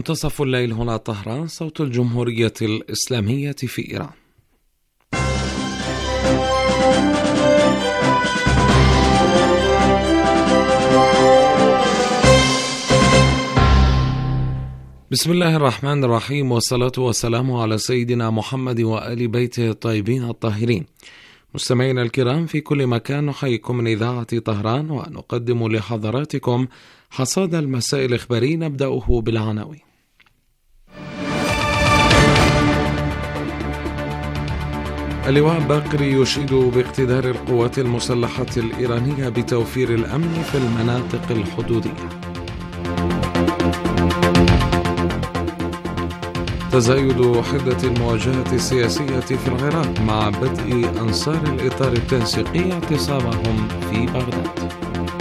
منتصف الليل هنا طهران، صوت الجمهورية الإسلامية في إيران. بسم الله الرحمن الرحيم، والصلاة والسلام على سيدنا محمد وآل بيته الطيبين الطاهرين. مستمعينا الكرام في كل مكان، نحييكم من إذاعة طهران ونقدم لحضراتكم حصاد المساء الإخباري، نبدأه بالعناوين. اللواء باقري يشيد باقتدار القوات المسلحة الإيرانية بتوفير الأمن في المناطق الحدودية. تزايد حدة المواجهة السياسية في العراق مع بدء أنصار الإطار التنسيقي اعتصامهم في بغداد.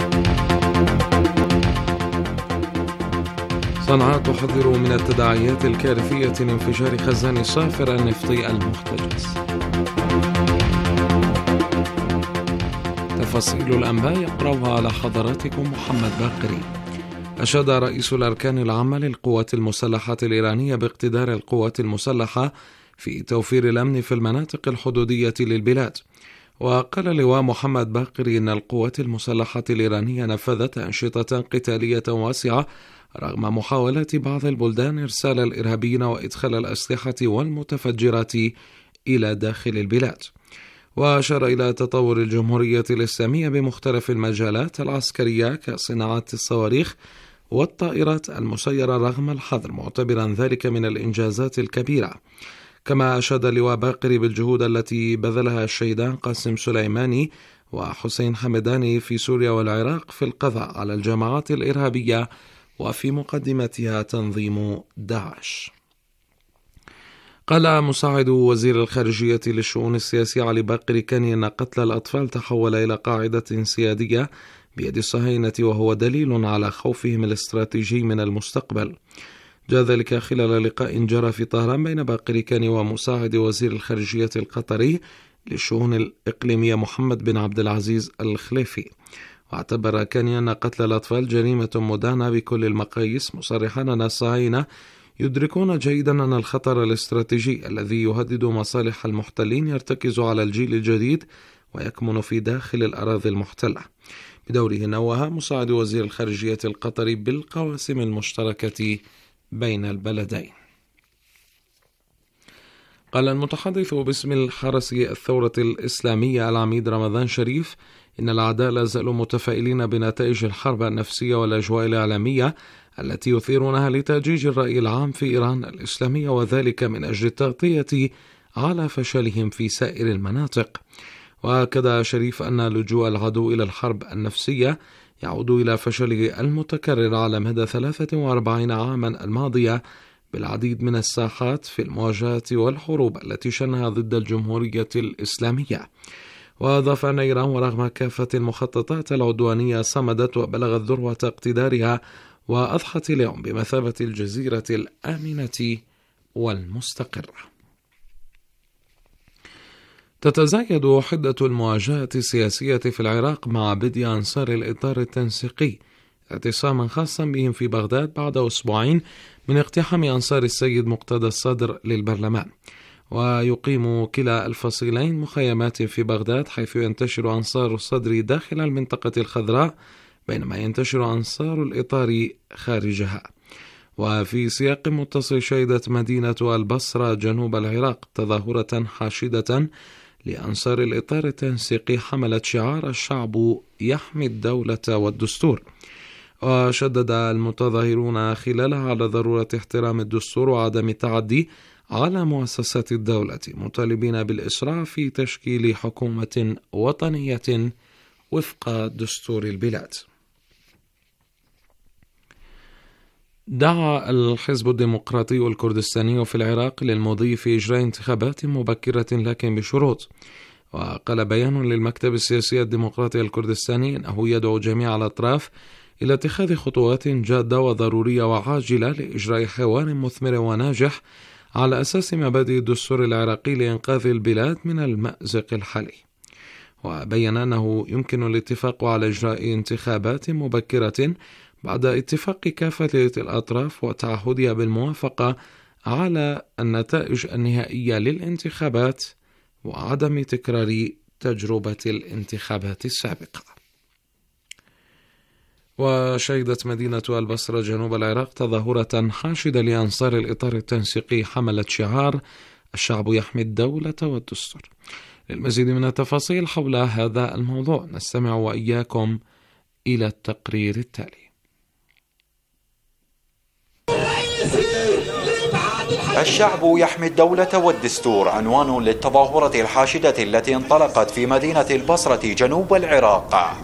صنعاء تحذر من التداعيات الكارثية لانفجار خزان صافر النفطي المحتجز. تفاصيل الأنباء يقرأها على حضراتكم محمد باقري. أشاد رئيس الأركان العامة للقوات المسلحة الإيرانية باقتدار القوات المسلحة في توفير الأمن في المناطق الحدودية للبلاد. وقال اللواء محمد باقري إن القوات المسلحة الإيرانية نفذت أنشطة قتالية واسعة رغم محاولات بعض البلدان إرسال الإرهابيين وإدخال الأسلحة والمتفجرات إلى داخل البلاد. وأشار إلى تطور الجمهورية الإسلامية بمختلف المجالات العسكرية كصناعة الصواريخ والطائرات المسيرة رغم الحظر، معتبرا ذلك من الإنجازات الكبيرة. كما أشاد اللواء باقري بالجهود التي بذلها الشهيدان قاسم سليماني وحسين حمداني في سوريا والعراق في القضاء على الجماعات الإرهابية وفي مقدمتها تنظيم داعش. قال مساعد وزير الخارجية للشؤون السياسية علي باقري كاني أن قتل الأطفال تحول إلى قاعدة سيادية بيد الصهاينة، وهو دليل على خوفهم الاستراتيجي من المستقبل. جاء ذلك خلال لقاء جرى في طهران بين باقري كاني ومساعد وزير الخارجية القطري للشؤون الإقليمية محمد بن عبد العزيز الخليفي. واعتبر كاني أن قتل الأطفال جريمة مدانة بكل المقاييس، مصرحا أن الصهاينة يدركون جيدا أن الخطر الاستراتيجي الذي يهدد مصالح المحتلين يرتكز على الجيل الجديد ويكمن في داخل الأراضي المحتلة. بدوره نوه مساعد وزير الخارجية القطري بالقواسم المشتركة بين البلدين. قال المتحدث باسم الحرس الثورة الإسلامية العميد رمضان شريف إن الأعداء لا زالوا متفائلين بنتائج الحرب النفسية والأجواء الإعلامية التي يثيرونها لتأجيج الرأي العام في إيران الإسلامية، وذلك من أجل التغطية على فشلهم في سائر المناطق. وأكد شريف أن لجوء العدو إلى الحرب النفسية يعود إلى فشله المتكرر على مدى 43 عاما الماضية بالعديد من الساحات في المواجهات والحروب التي شنها ضد الجمهورية الإسلامية. وأضاف أن إيران ورغم كافة المخططات العدوانية صمدت وبلغت ذروة اقتدارها، وأضحت اليوم بمثابة الجزيرة الآمنة والمستقرة. تتزايد حدة المواجهة السياسية في العراق مع بدء أنصار الإطار التنسيقي اعتصاما خاصا بهم في بغداد بعد أسبوعين من اقتحام أنصار السيد مقتدى الصدر للبرلمان. ويقيم كلا الفصيلين مخيمات في بغداد، حيث ينتشر أنصار الصدر داخل المنطقة الخضراء بينما ينتشر أنصار الإطار خارجها. وفي سياق متصل شهدت مدينة البصرة جنوب العراق تظاهرة حاشدة لأنصار الإطار التنسيقي حملت شعار الشعب يحمي الدولة والدستور. وشدد المتظاهرون خلالها على ضرورة احترام الدستور وعدم التعدي على مؤسسات الدولة، مطالبين بالإسراع في تشكيل حكومة وطنية وفق دستور البلاد. دعا الحزب الديمقراطي الكردستاني في العراق للمضي في إجراء انتخابات مبكرة لكن بشروط. وقال بيان للمكتب السياسي الديمقراطي الكردستاني أنه يدعو جميع الأطراف إلى اتخاذ خطوات جادة وضرورية وعاجلة لإجراء حوار مثمر وناجح على أساس مبادئ الدستور العراقي لإنقاذ البلاد من المأزق الحالي. وبين أنه يمكن الاتفاق على إجراء انتخابات مبكرة بعد اتفاق كافة الأطراف وتعهدها بالموافقة على النتائج النهائية للانتخابات وعدم تكرار تجربة الانتخابات السابقة. وشهدت مدينة البصرة جنوب العراق تظاهرة حاشدة لأنصار الإطار التنسيقي حملت شعار الشعب يحمي الدولة والدستور. للمزيد من التفاصيل حول هذا الموضوع نستمع وإياكم إلى التقرير التالي. الشعب يحمي الدولة والدستور عنوان للتظاهرة الحاشدة التي انطلقت في مدينة البصرة جنوب العراق.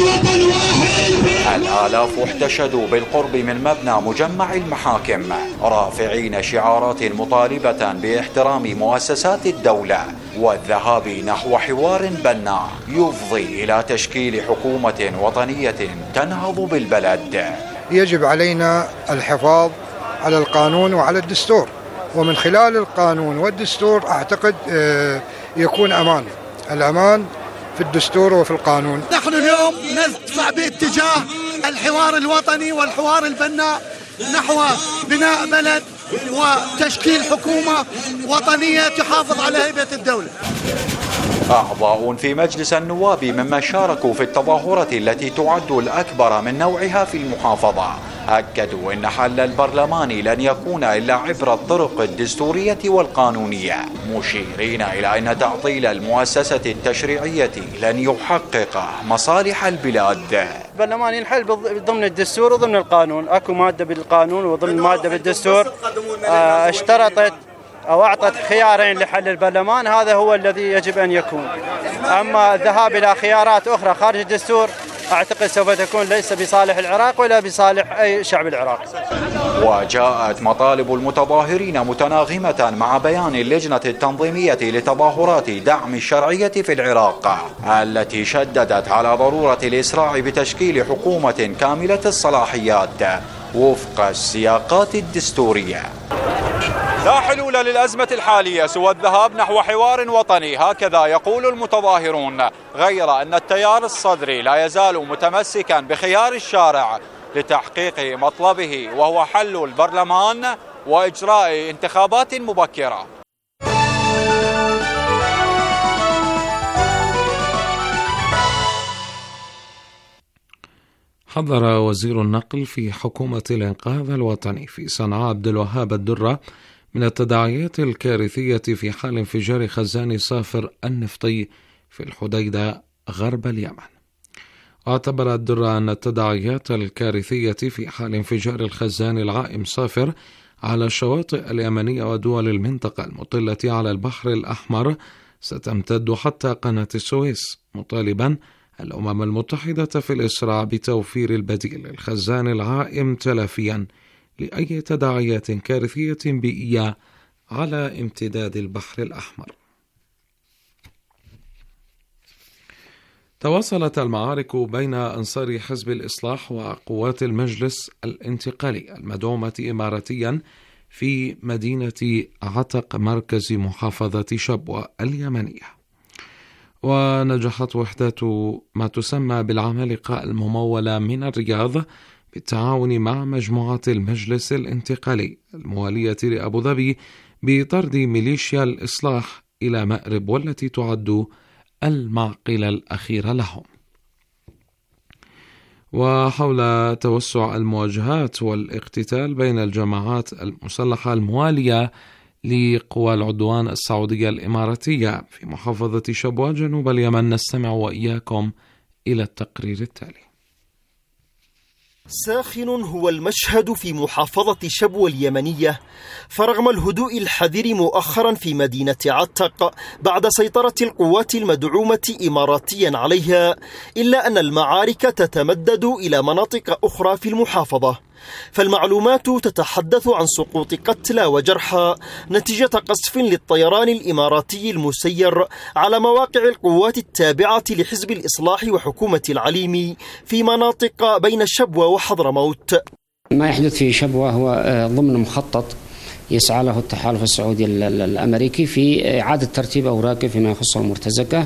الآلاف احتشدوا بالقرب من مبنى مجمع المحاكم رافعين شعارات مطالبة باحترام مؤسسات الدولة والذهاب نحو حوار بناء يفضي إلى تشكيل حكومة وطنية تنهض بالبلد. يجب علينا الحفاظ على القانون وعلى الدستور، ومن خلال القانون والدستور أعتقد يكون الأمان في الدستور وفي القانون. نحن اليوم ندفع باتجاه الحوار الوطني والحوار البناء نحو بناء بلد وتشكيل حكومة وطنية تحافظ على هيبة الدولة. أعضاء في مجلس النواب ممن شاركوا في التظاهرة التي تعد الأكبر من نوعها في المحافظة أكدوا أن حل البرلمان لن يكون إلا عبر الطرق الدستورية والقانونية، مشيرين إلى أن تعطيل المؤسسة التشريعية لن يحقق مصالح البلاد. البرلمان ينحل ضمن الدستور وضمن القانون، أكو مادة بالقانون وضمن مادة بالدستور اشترطت أو أعطت خيارين لحل البرلمان، هذا هو الذي يجب أن يكون. أما الذهاب إلى خيارات أخرى خارج الدستور أعتقد سوف تكون ليس بصالح العراق ولا بصالح أي شعب العراق. وجاءت مطالب المتظاهرين متناغمة مع بيان اللجنة التنظيمية لتظاهرات دعم الشرعية في العراق التي شددت على ضرورة الإسراع بتشكيل حكومة كاملة الصلاحيات وفق السياقات الدستورية. لا حلول للأزمة الحالية سوى الذهاب نحو حوار وطني، هكذا يقول المتظاهرون، غير أن التيار الصدري لا يزال متمسكا بخيار الشارع لتحقيق مطلبه وهو حل البرلمان وإجراء انتخابات مبكرة. حذر وزير النقل في حكومة الإنقاذ الوطني في صنعاء عبد الوهاب الدرة من التداعيات الكارثية في حال انفجار خزان صافر النفطي في الحديدة غرب اليمن. اعتبر الدرة أن التداعيات الكارثية في حال انفجار الخزان العائم صافر على الشواطئ اليمنية ودول المنطقة المطلة على البحر الأحمر ستمتد حتى قناة السويس، مطالبا الأمم المتحدة في الإسراع بتوفير البديل للخزان العائم تلافيا لأي تداعيات كارثية بيئية على امتداد البحر الأحمر. تواصلت المعارك بين أنصار حزب الإصلاح وقوات المجلس الانتقالي المدعومة إماراتيا في مدينة عتق مركز محافظة شبوة اليمنية. ونجحت وحدات ما تسمى بالعمالقة الممولة من الرياض بالتعاون مع مجموعة المجلس الانتقالي الموالية لأبو ظبي بطرد ميليشيا الإصلاح إلى مأرب، والتي تعد المعقل الأخير لهم. وحول توسع المواجهات والاقتتال بين الجماعات المسلحة الموالية لقوى العدوان السعودية الإماراتية في محافظة شبوة جنوب اليمن نستمع وإياكم إلى التقرير التالي. ساخن هو المشهد في محافظة شبوة اليمنية، فرغم الهدوء الحذر مؤخرا في مدينة عتق بعد سيطرة القوات المدعومة إماراتيا عليها، إلا أن المعارك تتمدد إلى مناطق أخرى في المحافظة. فالمعلومات تتحدث عن سقوط قتلى وجرحى نتيجة قصف للطيران الإماراتي المسير على مواقع القوات التابعة لحزب الإصلاح وحكومة العليمي في مناطق بين شبوة وحضرموت. ما يحدث في شبوة هو ضمن مخطط يسعى له التحالف السعودي الأمريكي في إعادة ترتيب أوراقه فيما يخص المرتزقة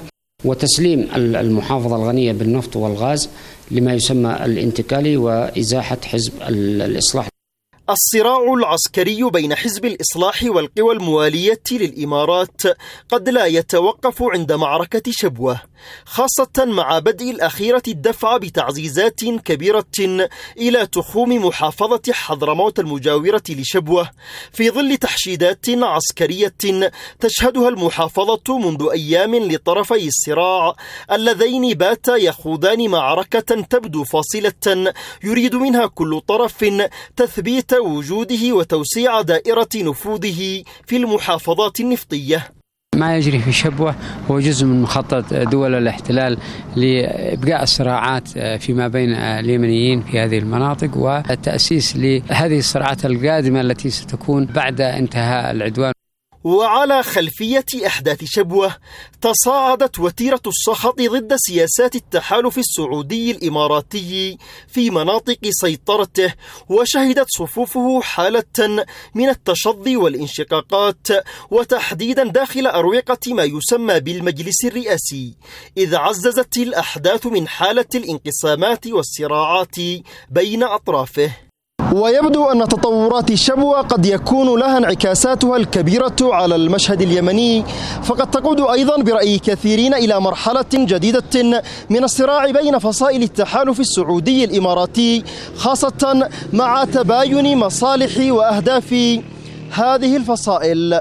وتسليم المحافظة الغنية بالنفط والغاز لما يسمى الانتقالي وإزاحة حزب الإصلاح. الصراع العسكري بين حزب الإصلاح والقوى الموالية للإمارات قد لا يتوقف عند معركة شبوة، خاصة مع بدء الأخيرة الدفع بتعزيزات كبيرة إلى تخوم محافظة حضرموت المجاورة لشبوة في ظل تحشيدات عسكرية تشهدها المحافظة منذ أيام لطرفي الصراع اللذين باتا يخوضان معركة تبدو فاصلة يريد منها كل طرف تثبيت وجوده وتوسيع دائرة نفوذه في المحافظات النفطية. ما يجري في شبوة هو جزء من مخطط دول الاحتلال لإبقاء الصراعات فيما بين اليمنيين في هذه المناطق والتأسيس لهذه الصراعات القادمة التي ستكون بعد انتهاء العدوان. وعلى خلفية أحداث شبوة تصاعدت وتيرة السخط ضد سياسات التحالف السعودي الإماراتي في مناطق سيطرته، وشهدت صفوفه حالة من التشظي والانشقاقات، وتحديدا داخل أروقة ما يسمى بالمجلس الرئاسي، إذ عززت الأحداث من حالة الانقسامات والصراعات بين أطرافه. ويبدو أن تطورات الشبوة قد يكون لها انعكاساتها الكبيرة على المشهد اليمني، فقد تقود أيضا برأي كثيرين إلى مرحلة جديدة من الصراع بين فصائل التحالف السعودي الإماراتي، خاصة مع تباين مصالح وأهداف هذه الفصائل.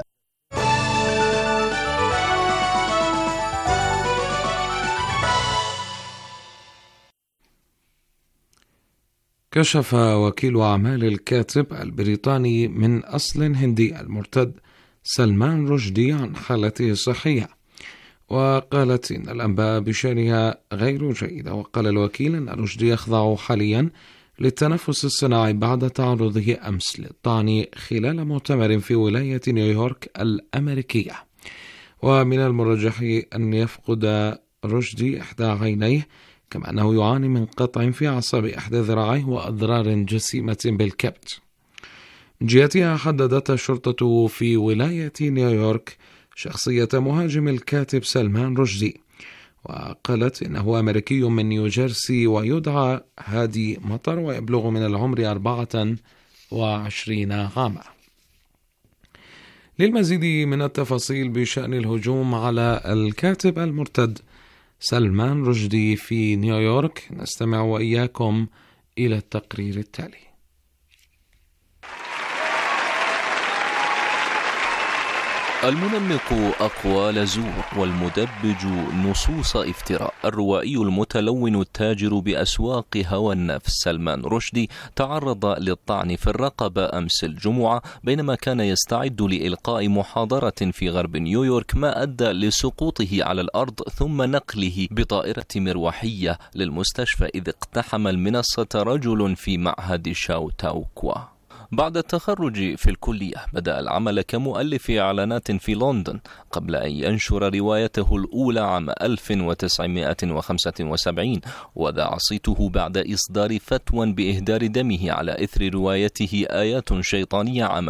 كشف وكيل أعمال الكاتب البريطاني من أصل هندي المرتد سلمان رشدي عن حالته الصحية، وقالت إن الأنباء بشأنها غير جيدة. وقال الوكيل أن رشدي يخضع حاليا للتنفس الصناعي بعد تعرضه أمس للطعن خلال مؤتمر في ولاية نيويورك الأمريكية، ومن المرجح أن يفقد رشدي إحدى عينيه، كما أنه يعاني من قطع في أعصاب إحدى ذراعيه وأضرار جسيمة بالكبد. جهتها حددت الشرطة في ولاية نيويورك شخصية مهاجم الكاتب سلمان رشدي، وقالت إنه أمريكي من نيوجيرسي ويدعى هادي مطر ويبلغ من العمر 24 عاما. للمزيد من التفاصيل بشأن الهجوم على الكاتب المرتد سلمان رشدي في نيويورك نستمع وإياكم إلى التقرير التالي. المنمق أقوال زور والمدبج نصوص افتراء، الروائي المتلون التاجر بأسواق هوى النفس سلمان رشدي تعرض للطعن في الرقبة أمس الجمعة بينما كان يستعد لإلقاء محاضرة في غرب نيويورك، ما أدى لسقوطه على الأرض ثم نقله بطائرة مروحية للمستشفى، إذ اقتحم المنصة رجل في معهد شاو تاو كوا. بعد التخرج في الكلية بدأ العمل كمؤلف إعلانات في لندن قبل أن ينشر روايته الأولى عام 1975، وذاع صيته بعد إصدار فتوى بإهدار دمه على إثر روايته آيات شيطانية عام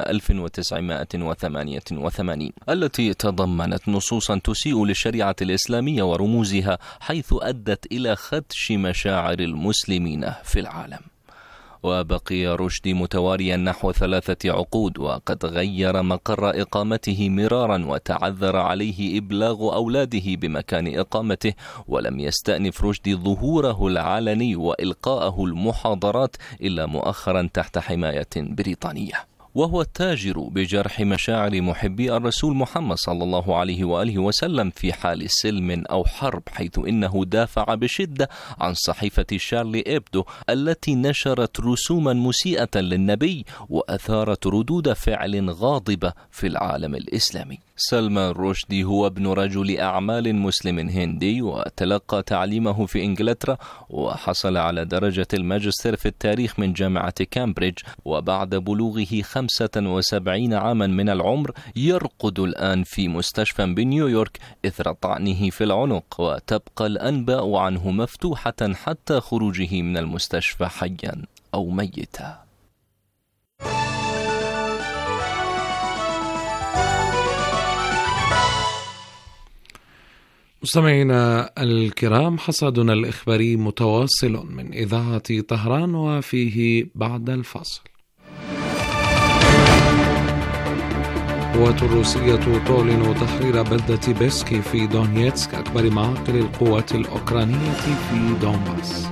1988 التي تضمنت نصوصا تسيء للشريعة الإسلامية ورموزها، حيث أدت إلى خدش مشاعر المسلمين في العالم. وبقي رشدي متواريا نحو 3 عقود، وقد غير مقر إقامته مرارا وتعذر عليه إبلاغ أولاده بمكان إقامته، ولم يستأنف رشدي ظهوره العلني وإلقاءه المحاضرات إلا مؤخرا تحت حماية بريطانية. وهو التاجر بجرح مشاعر محبي الرسول محمد صلى الله عليه وآله وسلم في حال سلم أو حرب، حيث إنه دافع بشدة عن صحيفة شارلي إبدو التي نشرت رسوما مسيئة للنبي وأثارت ردود فعل غاضبة في العالم الإسلامي. سلمان رشدي هو ابن رجل أعمال مسلم هندي، وتلقى تعليمه في إنجلترا، وحصل على درجة الماجستير في التاريخ من جامعة كامبريدج، وبعد بلوغه 75 عاما من العمر يرقد الآن في مستشفى بنيويورك إثر طعنه في العنق، وتبقى الأنباء عنه مفتوحة حتى خروجه من المستشفى حيا أو ميتا. مستمعينا الكرام، حصادنا الإخباري متواصل من إذاعة طهران وفيه بعد الفاصل. القوات الروسية تعلن تحرير بلدة بيسكي في دونيتسك أكبر معاقل القوات الأوكرانية في دونباس.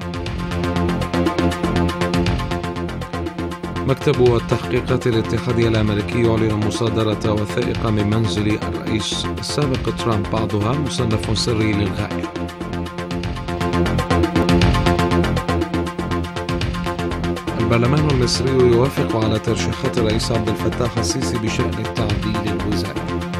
مكتب التحقيقات الاتحادي الأمريكي يعلن مصادرة وثائق من منزل الرئيس السابق ترامب، بعضها مصنف سري للغاية. البرلمان المصري يوافق على ترشيحات الرئيس عبد الفتاح السيسي بشأن التعديل الوزاري.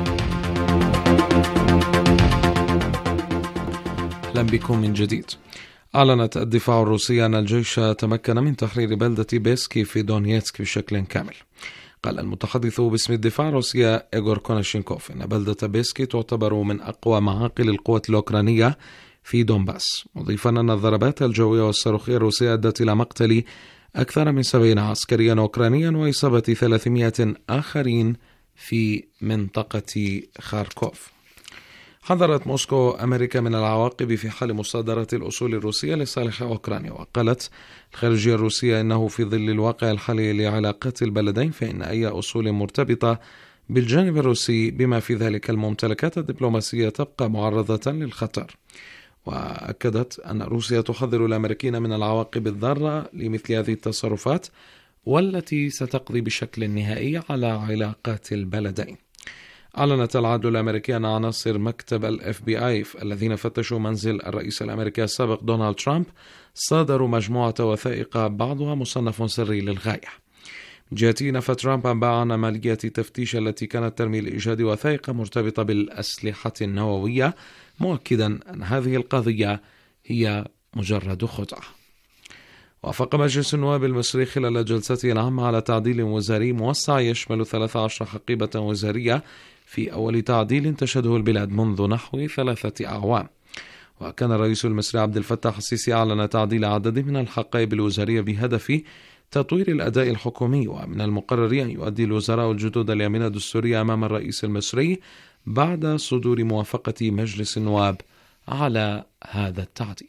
أهلا بكم من جديد. أعلنت الدفاع الروسي أن الجيش تمكن من تحرير بلدة بيسكي في دونيتسك بشكل كامل. قال المتحدث باسم الدفاع الروسي إيغور كوناشينكوف إن بلدة بيسكي تعتبر من أقوى معاقل القوات الأوكرانية في دونباس، مضيفا أن الضربات الجوية والصاروخية الروسية أدت إلى مقتل أكثر من 70 عسكريا أوكرانيا وإصابة 300 آخرين في منطقة خاركوف. حذرت موسكو أمريكا من العواقب في حال مصادرة الأصول الروسية لصالح أوكرانيا، وقالت الخارجية الروسية إنه في ظل الواقع الحالي لعلاقات البلدين فإن أي أصول مرتبطة بالجانب الروسي بما في ذلك الممتلكات الدبلوماسية تبقى معرضة للخطر. وأكدت أن روسيا تحذر الأمريكيين من العواقب الضارة لمثل هذه التصرفات والتي ستقضي بشكل نهائي على علاقات البلدين. أعلنت العدل الأمريكي أن عناصر مكتب FBI الذين فتشوا منزل الرئيس الأمريكي السابق دونالد ترامب صادروا مجموعة وثائق بعضها مصنف سري للغاية. من جهته نفى ترامب أنباء عن عملية تفتيش التي كانت ترمي لإيجاد وثائق مرتبطة بالأسلحة النووية، مؤكدا أن هذه القضية هي مجرد خدعة. وافق مجلس النواب المصري خلال جلسته العامة على تعديل وزاري موسع يشمل 13 حقيبة وزارية في أول تعديل تشهده البلاد منذ نحو 3 أعوام. وكان الرئيس المصري عبد الفتاح السيسي أعلن تعديل عدد من الحقائب الوزارية بهدف تطوير الأداء الحكومي، ومن المقرر أن يؤدي الوزراء الجدد اليمين الدستورية أمام الرئيس المصري بعد صدور موافقة مجلس النواب على هذا التعديل.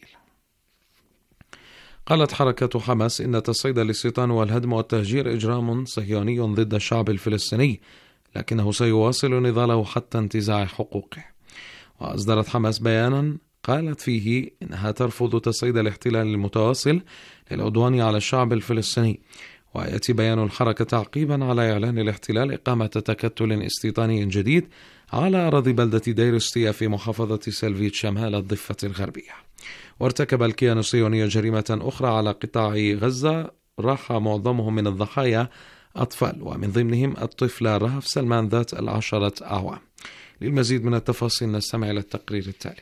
قالت حركة حماس إن تصعيد الاستيطان والهدم والتهجير إجرام صهيوني ضد الشعب الفلسطيني، لكنه سيواصل نضاله حتى انتزاع حقوقه. وأصدرت حماس بيانا قالت فيه إنها ترفض تصعيد الاحتلال المتواصل للعدوان على الشعب الفلسطيني. ويأتي بيان الحركة تعقيبا على إعلان الاحتلال إقامة تكتل استيطاني جديد على أراضي بلدة دير استيا في محافظة سلفيت شمال الضفة الغربية. وارتكب الكيان الصهيوني جريمة أخرى على قطاع غزة راح معظمهم من الضحايا أطفال، ومن ضمنهم الطفلة رهف سلمان ذات 10 أعوام. للمزيد من التفاصيل نستمع إلى التقرير التالي.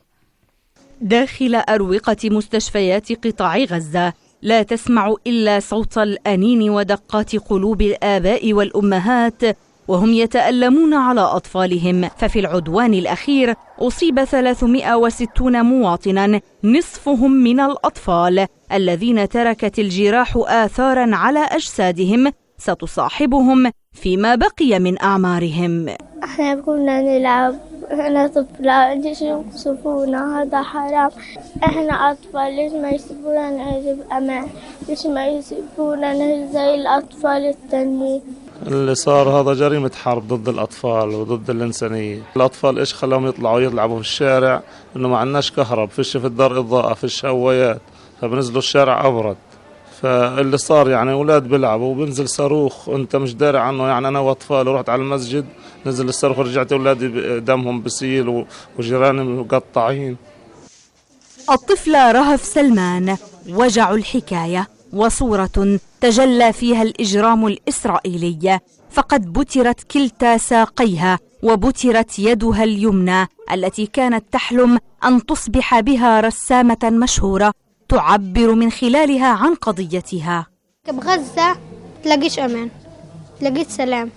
داخل أروقة مستشفيات قطاع غزة لا تسمع إلا صوت الأنين ودقات قلوب الآباء والأمهات وهم يتألمون على أطفالهم. ففي العدوان الأخير أصيب 360 مواطنا نصفهم من الأطفال الذين تركت الجراح آثارا على أجسادهم ستصاحبهم فيما بقي من أعمارهم. احنا كنا نلعب، احنا طفلة، ليش يقصفونا؟ هذا حرام. احنا أطفال، ليش ما يسيبونا نعيش بأمان؟ ليش ما يسيبونا نعيش زي الأطفال التانيين؟ اللي صار هذا جريمة حرب ضد الأطفال وضد الإنسانية. الأطفال إيش خلاهم يلعبوا في الشارع؟ إنه ما عندناش كهرب، فيش في الدار إضاءة، فيش هوايات، فبنزلوا الشارع أبرد. فاللي صار يعني أولاد بيلعبوا وبنزل صاروخ وأنت مش داري عنه. يعني أنا وأطفال ورحت على المسجد نزل الصاروخ ورجعت أولادي دمهم بسيل وجيراني مقطعين. الطفلة رهف سلمان وجع الحكاية وصورة تجلى فيها الإجرام الإسرائيلي، فقد بترت كلتا ساقيها وبترت يدها اليمنى التي كانت تحلم أن تصبح بها رسامة مشهورة تعبر من خلالها عن قضيتها. بغزة بتلاقيش أمان، بتلاقيش سلام،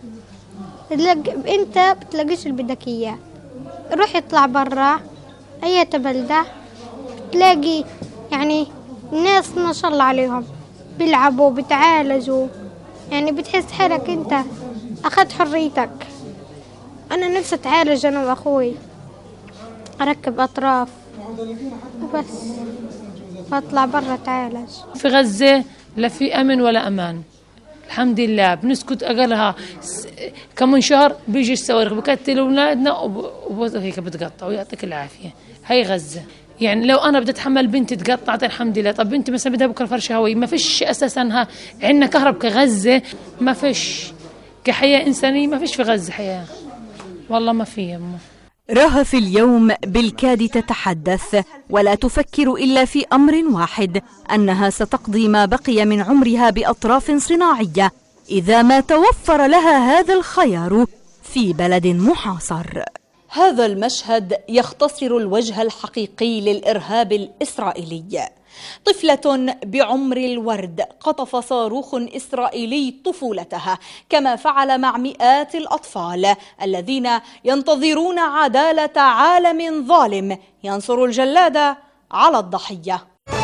أنت بتلاقيش اللي بدك إياه. روح اطلع برا أي بلدة بتلاقي يعني الناس ما شاء الله عليهم بيلعبوا بتعالجوا، يعني بتحس حالك أنت أخذت حريتك. أنا نفسي أتعالج أنا وأخوي، أركب أطراف وبس وأطلع برا أتعالج. في غزة لا في أمن ولا أمان، الحمد لله. بنسكت أقلها كم من شهر بيجي الصواريخ بقتلوا أولادنا وهيك بتقطعوا. يعطيك العافية. هاي غزة. يعني لو أنا بدي أتحمل بنتي تقطعت الحمد لله. طب بنتي مثلا بدها بكرة فرش هوائي، ما فيش أساسا. عندنا كهرب كغزة ما فيش، كحياة إنسانية ما فيش في غزة حياة، والله ما في يمه. رهف اليوم بالكاد تتحدث ولا تفكر إلا في أمر واحد، أنها ستقضي ما بقي من عمرها بأطراف صناعية إذا ما توفر لها هذا الخيار في بلد محاصر. هذا المشهد يختصر الوجه الحقيقي للإرهاب الإسرائيلي. طفلة بعمر الورد قطف صاروخ إسرائيلي طفولتها، كما فعل مع مئات الأطفال الذين ينتظرون عدالة عالم ظالم ينصر الجلاد على الضحية.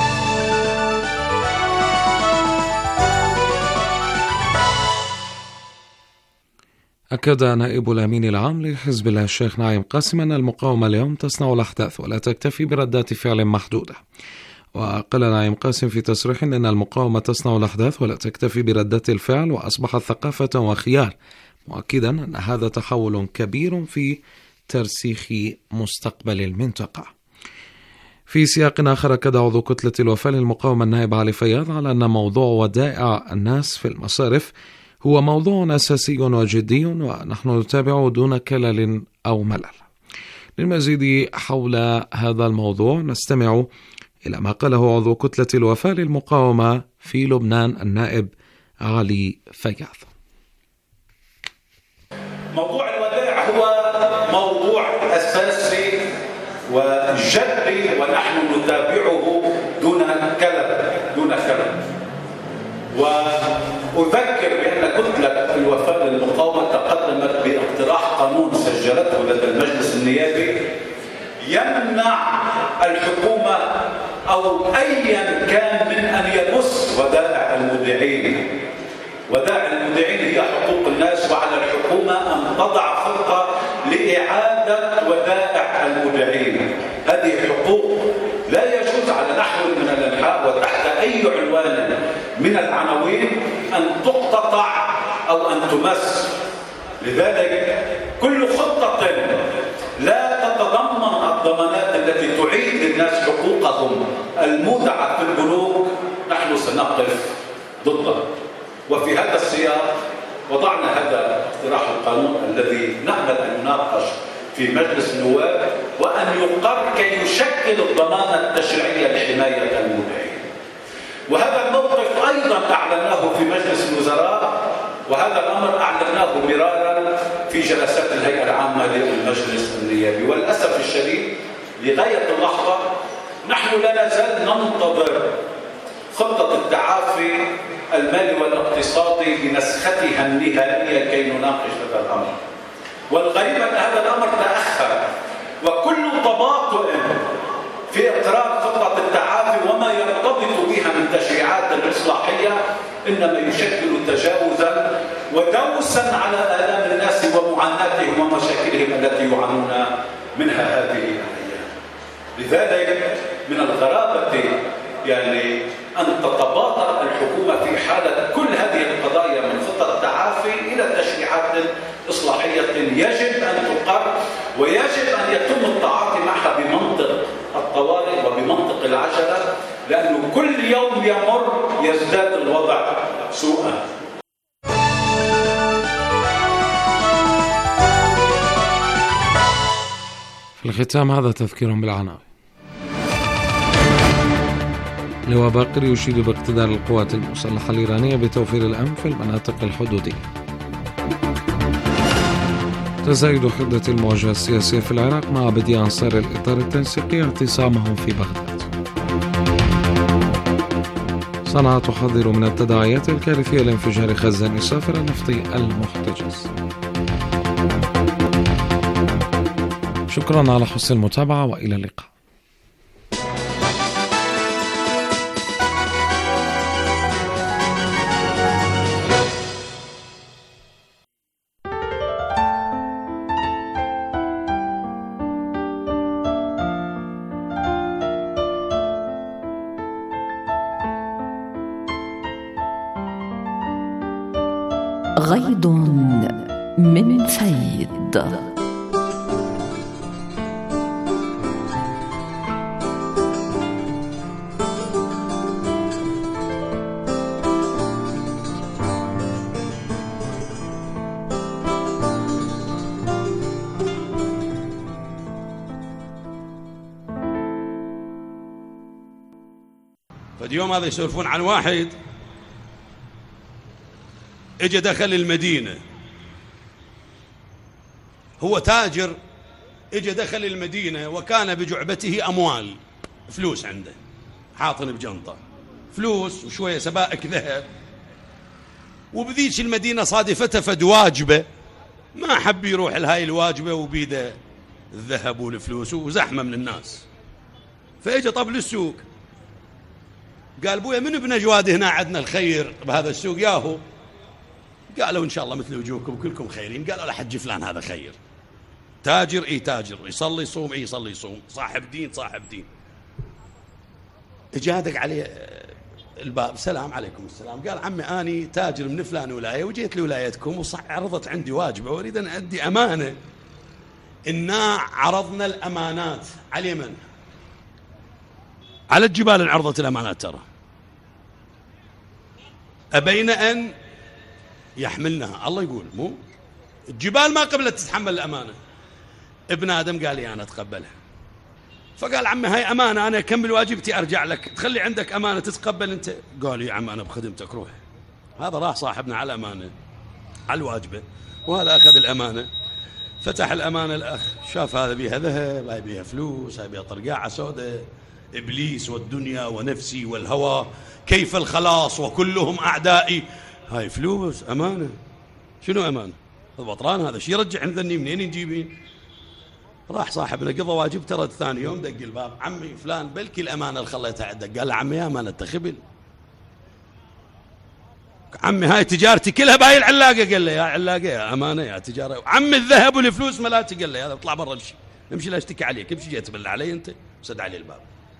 أكد نائب الأمين العام لحزب الله الشيخ نعيم قاسم أن المقاومة اليوم تصنع الأحداث ولا تكتفي بردات فعل محدودة. وقال نعيم قاسم في تصريح أن المقاومة تصنع الأحداث ولا تكتفي بردات الفعل وأصبحت ثقافة وخيار، مؤكدا أن هذا تحول كبير في ترسيخ مستقبل المنطقة. في سياق آخر أكد عضو كتلة الوفاء للمقاومة النائب علي فياض على أن موضوع ودائع الناس في المصارف هو موضوع أساسي وجدي ونحن نتابعه دون كلل أو ملل. للمزيد حول هذا الموضوع نستمع إلى ما قاله عضو كتلة الوفاء للمقاومة في لبنان النائب علي فياض. موضوع الودائع هو موضوع أساسي وجدي ونحن نتابعه دون كلام. وأذكر بأن كتلة الوفاء للمقاومة تقدمت باقتراح قانون سجلته لدى المجلس النيابي يمنع الحكومة أو أيا كان من أن يمس ودائع المودعين. ودائع المودعين هي حقوق الناس، وعلى الحكومة أن تضع خطة لإعادة ودائع المودعين. هذه حقوق لا يجوز على نحو من الإنحاء وتحت أي عنوان من العناوين أن تقتطع أو أن تمس. لذلك كل خطة لا تتضمن الضمانات التي تعيد للناس حقوقهم المودعة في البنوك نحن سنقف ضدها. وفي هذا السياق وضعنا هذا اقتراح القانون الذي نأمل أن يناقش في مجلس النواب وأن يقر كي يشكل الضمانة التشريعية لحماية المودعين. وهذا الموقف أيضا أعلناه في مجلس الوزراء، وهذا الأمر أعلناه مرارا في جلسات الهيئة العامة للمجلس النيابي. وللأسف الشديد لغاية اللحظة نحن لا نزال ننتظر خطة التعافي المالي والاقتصادي بنسختها النهائية كي نناقش هذا الأمر. والغريب أن هذا الأمر تأخر، وكل تباطؤ في إقرار خطة التعافي وما يرتبط بها من تشريعات الإصلاحية إنما يشكل تجاوزا ودوسا على آلام الناس ومعاناتهم ومشاكلهم التي يعانون منها هذه الأيام. لذلك من الغرابة يعني أن تتباطأ الحكومة في حالة كل هذه القضايا من خطة التعافي إلى تشريعات إصلاحية يجب أن تقر ويجب أن يتم التعاطي معها بمنطق الطوارئ وبمنطق العجلة، لأنه كل يوم يمر يزداد الوضع سوءا. في الختام هذا تذكير بالعناوين. لواء باقر يشيد باقتدار القوات المسلحة الإيرانية بتوفير الأمن في المناطق الحدودية. تزايد حدة المواجهة السياسية في العراق مع بدء أنصار الإطار التنسيقي اعتصامهم في بغداد. صنعاء تحذر من التداعيات الكارثية لانفجار خزان السافر النفطي المحتجز. شكرا على حسن المتابعة وإلى اللقاء. غيض من فيض. فاليوم هذا يسولفون عن واحد اجى دخل المدينة، هو تاجر، اجى دخل المدينة وكان بجعبته أموال، فلوس عنده حاطن بجنطة، فلوس وشوية سبائك ذهب. وبذيش المدينة صادفته فد واجبة، ما حب يروح لهاي الواجبة وبيده الذهب والفلوس وزحمة من الناس. فاجى طب للسوق، قال بويا من ابن جواد هنا عندنا الخير بهذا السوق ياهو؟ قالوا إن شاء الله مثل وجوهكم كلكم خيرين. قالوا لحج فلان هذا خير، تاجر إيه تاجر، يصلي يصوم إيه يصلي يصوم، صاحب دين صاحب دين. اجادك عليه الباب، سلام عليكم السلام. قال عمي أني تاجر من فلان ولاية وجيت لولايتكم وعرضت عندي واجبة وأريد أن أدي أمانة. إنا عرضنا الأمانات على اليمن، على الجبال انعرضت الأمانات، ترى أبين أن يحملنها. الله يقول مو الجبال ما قبلت تتحمل الأمانة. ابن آدم قال لي أنا أتقبلها. فقال عمي هاي أمانة، أنا أكمل واجبتي أرجع لك، تخلي عندك أمانة تتقبل أنت؟ قال يا عم أنا بخدمتك روح. هذا راح صاحبنا على الأمانة على الواجبة، وهذا أخذ الأمانة، فتح الأمانة الأخ شاف هذا بيها ذهب، هاي بيها فلوس، هاي بيها طرقاعة سوداء، إبليس والدنيا ونفسي والهوى، كيف الخلاص وكلهم أعدائي. هاي فلوس أمانة، شنو أمانة؟ البطران هذا شي يرجع عندني منين نجيبين؟ راح صاحبنا قضى واجب، ترى ثاني يوم دق الباب، عمي فلان بلكي الأمانة اللي خليتها عندك. قال له عمي يا أمانة تخبل، عمي هاي تجارتي كلها بهاي العلاقة. قال له يا علاقة يا أمانة يا تجارة، عمي الذهب والفلوس ملاتي. قال له هذا اطلع برا امشي لا اشتكي عليك، امشي جاي تبلع علي انت. وسد عليه الباب.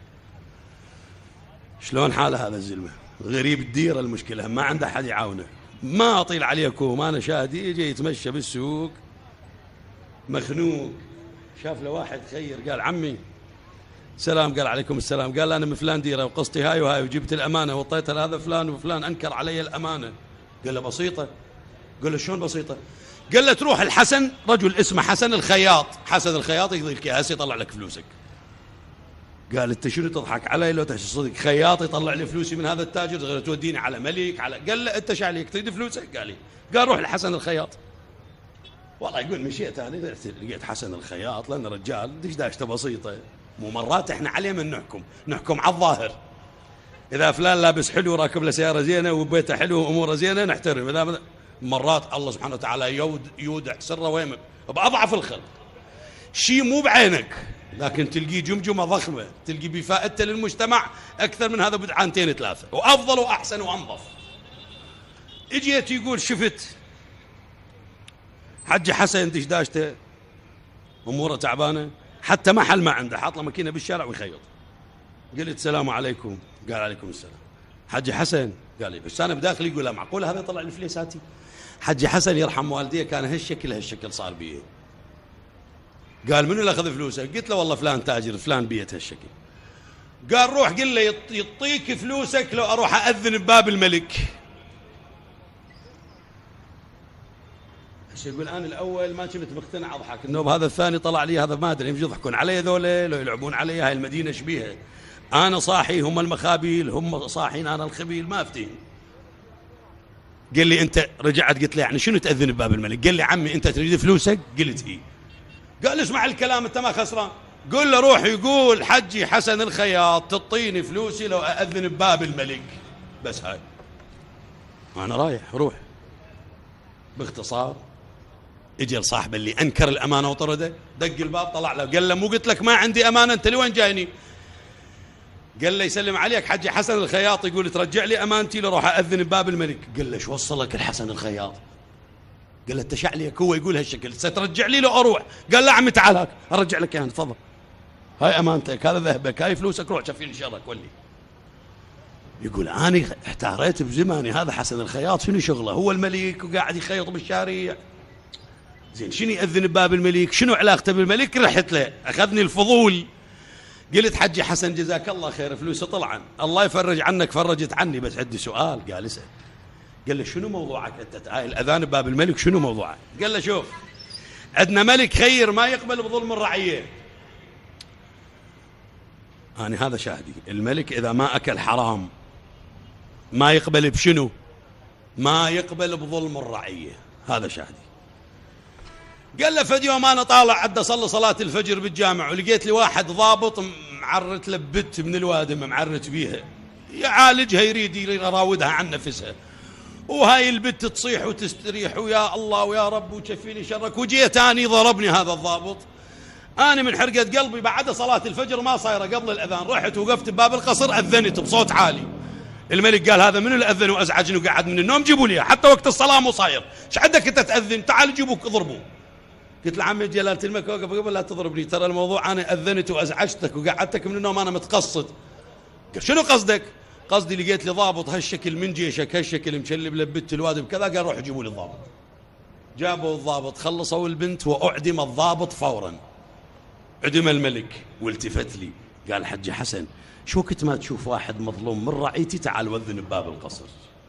شلون حاله هذا الزلمة؟ غريب الديرة، المشكلة ما عنده حد يعاونه. ما أطيل عليكم، أنا شاهد يجي يتمشى بالسوق مخنوق، شاف له واحد خير، قال عمي سلام. قال عليكم السلام. قال أنا من فلان ديرة وقصتي هاي وهاي وجبت الأمانة وطيتها لهذا فلان وفلان أنكر علي الأمانة. قال له بسيطة. قال له شلون بسيطة؟ قال له تروح الحسن، رجل اسمه حسن الخياط، حسن الخياط يقضي لك هسه يطلع لك فلوسك. قال انت شنو تضحك علي؟ لو تحس صدق خياط يطلع لي فلوسي من هذا التاجر غير توديني على ملك على. قال له انت ايش عليك تريد فلوسك؟ قال لي. قال روح لحسن الخياط. والله يقول مشيت انا لقيت حسن الخياط، لان رجال دشداشته بسيطه، مو مرات احنا عليه من نحكم على الظاهر. اذا فلان لابس حلو راكب له سياره زينه وبيته حلو واموره زينه نحترم، اذا مرات الله سبحانه وتعالى يودع سره ويمك باضعف الخلق، شيء مو بعينك لكن تلقيه جمجمة ضخمة، تلقي بفائدته للمجتمع أكثر من هذا بدعانتين ثلاثة، وأفضل وأحسن وأنظف. اجيت يقول شفت حج حسن دشداشته أموره تعبانة، حتى محل ما عنده، حاط له ماكينة بالشارع ويخيط. قلت السلام عليكم. قال عليكم السلام. حج حسن؟ قال لي بس أنا بداخلي يقول لا معقول هذا يطلع لي فليساتي؟ حج حسن يرحم والديه كان هالشكل صار بيه. قال منو اللي أخذ فلوسه؟ قلت له والله فلان تاجر فلان بيت هالشكل. قال روح قل له يعطيك فلوسك لو أروح أذن بباب الملك. يقول أنا الأول ما كنت مقتنع، أضحك النوب هذا الثاني طلع لي هذا ما أدري يمشي يضحكون علي ذولا لو يلعبون علي، هاي المدينة شبيهة، أنا صاحي هم المخابيل، هم صاحين أنا الخبيل، ما أفتهم. قال لي أنت رجعت قلت له يعني شنو تأذن بباب الملك؟ قال لي عمي أنت تريد فلوسك؟ قلت إيه. قال اسمع الكلام أنت ما خسران، قل له روح يقول حجي حسن الخياط تعطيني فلوسي لو أذن بباب الملك، بس هاي أنا رايح روح. باختصار اجى صاحبه اللي أنكر الأمانة وطرده، دق الباب طلع له قال له مو قلت لك ما عندي أمانة أنت لوين جايني؟ قال له يسلم عليك حجي حسن الخياط يقول ترجع لي أمانتي لو روح أذن بباب الملك. قال له شو وصلك الحسن الخياط؟ قال له انت عليك هو يقول هالشكل سترجع لي لو اروح؟ قال لا عمي تعال هاك ارجع لك يعني تفضل، هاي امانتك هذا ذهبك هاي فلوسك روح شفي لي شرك ولي. يقول أنا احتاريت بزماني هذا حسن الخياط شنو شغله؟ هو الملك وقاعد يخيط بالشارع، زين شنو يأذن بباب الملك؟ شنو علاقته بالملك؟ رحت له، أخذني الفضول، قلت حجي حسن جزاك الله خير، فلوسه طلعا، الله يفرج عنك فرجت عني، بس عندي سؤال. قال اسأل. قال له شنو موضوعك أنت؟ الأذان بباب الملك شنو موضوعك؟ قال له شوف، عندنا ملك خير ما يقبل بظلم الرعية. أنا هذا شاهدي، الملك إذا ما أكل حرام ما يقبل بشنو؟ ما يقبل بظلم الرعية، هذا شاهدي. قال له فد يوم أنا طالع عد أصلي صلاة الفجر بالجامع، ولقيت لي واحد ضابط معرت لبت من الوادم معرت بيها يعالجها، يريد يراودها عن نفسها، وهاي البت تصيح وتستريح ويا الله ويا رب وشفيني شرك. وجيت أني ضربني هذا الضابط، أنا من حرقة قلبي بعد صلاة الفجر ما صايرة قبل الأذان، رحت وقفت بباب القصر أذنت بصوت عالي. الملك قال هذا من الأذن وأزعجني وقعد من النوم، جيبوا لي حتى وقت الصلاة مو صاير، ايش عندك انت تأذن؟ تعال جيبوك اضربوا. قلت له عمي جلالة الملك وقف قبل لا تضربني، ترى الموضوع أنا أذنت وأزعجتك وقعدتك من النوم أنا متقصد. قال شنو قصدك؟ قصدي لقيت لي ضابط هالشكل من جيشك هالشكل مشلب لبت الوادي بكذا. قال روح جيبوا لي الضابط. جابوا الضابط، خلصوا البنت وأعدم الضابط فورا. عدم الملك والتفت لي قال حجي حسن شو كنت ما تشوف واحد مظلوم من رعيتي تعال وذن بباب القصر.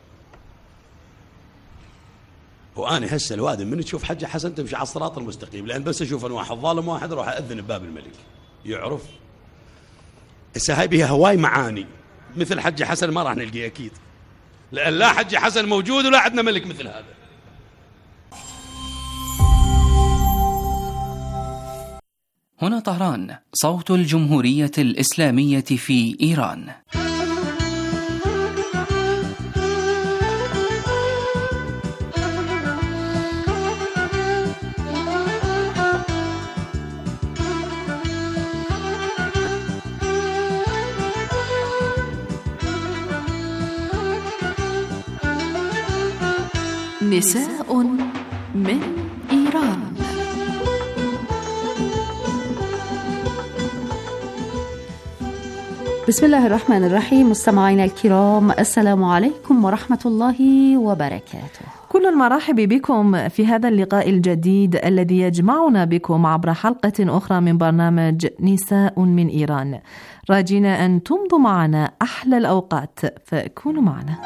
وأنا هسه الوادم من تشوف حجي حسن تمشي على الصراط المستقيم، لأن بس أشوف أن واحد ظالم واحد أروح أذن بباب الملك يعرف. هسه هاي بها هواي معاني، مثل حجي حسن ما راح نلقيه أكيد، لأن لا حجي حسن موجود ولا عندنا ملك مثل هذا. هنا طهران، صوت الجمهورية الإسلامية في إيران. نساء من إيران. بسم الله الرحمن الرحيم. مستمعينا الكرام، السلام عليكم ورحمة الله وبركاته. كل المرحب بكم في هذا اللقاء الجديد الذي يجمعنا بكم عبر حلقة أخرى من برنامج نساء من إيران، راجينا أن تمضوا معنا أحلى الأوقات، فكونوا معنا.